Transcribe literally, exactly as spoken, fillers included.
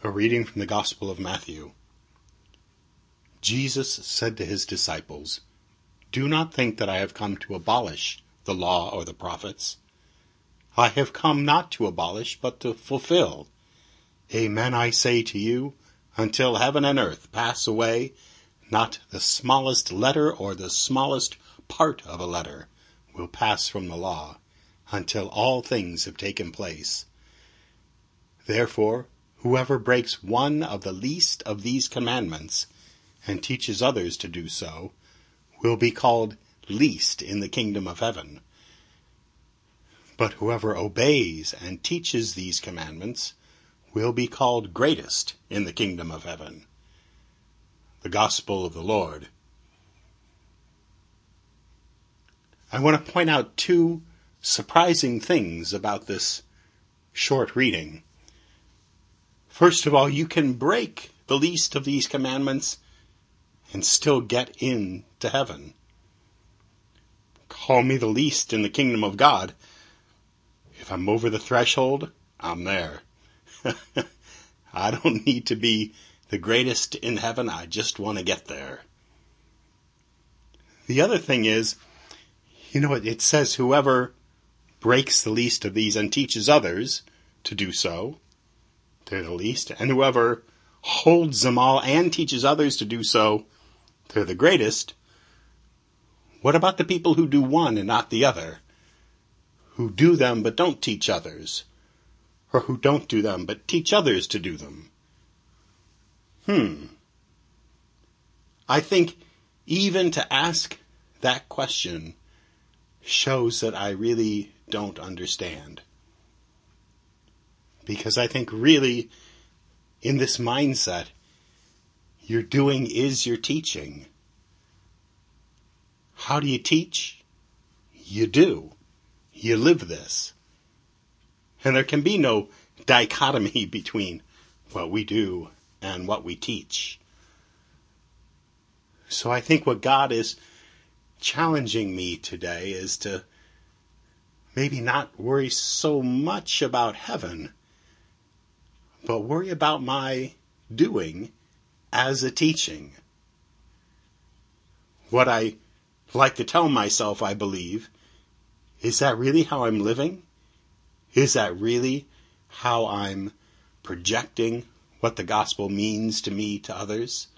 A reading from the Gospel of Matthew. Jesus said to his disciples, "Do not think that I have come to abolish the law or the prophets. I have come not to abolish, but to fulfill. Amen, I say to you, until heaven and earth pass away, not the smallest letter or the smallest part of a letter will pass from the law, until all things have taken place. Therefore, whoever breaks one of the least of these commandments and teaches others to do so will be called least in the kingdom of heaven. But whoever obeys and teaches these commandments will be called greatest in the kingdom of heaven." The Gospel of the Lord. I want to point out two surprising things about this short reading. First of all, you can break the least of these commandments and still get into heaven. Call me the least in the kingdom of God. If I'm over the threshold, I'm there. I don't need to be the greatest in heaven. I just want to get there. The other thing is, you know, it says whoever breaks the least of these and teaches others to do so, they're the least. And whoever holds them all and teaches others to do so, they're the greatest. What about the people who do one and not the other? Who do them but don't teach others? Or who don't do them but teach others to do them? Hmm. I think even to ask that question shows that I really don't understand. Because I think really, in this mindset, your doing is your teaching. How do you teach? You do. You live this. And there can be no dichotomy between what we do and what we teach. So I think what God is challenging me today is to maybe not worry so much about heaven, but worry about my doing as a teaching. What I like to tell myself, I believe, is that really how I'm living? Is that really how I'm projecting what the gospel means to me, to others?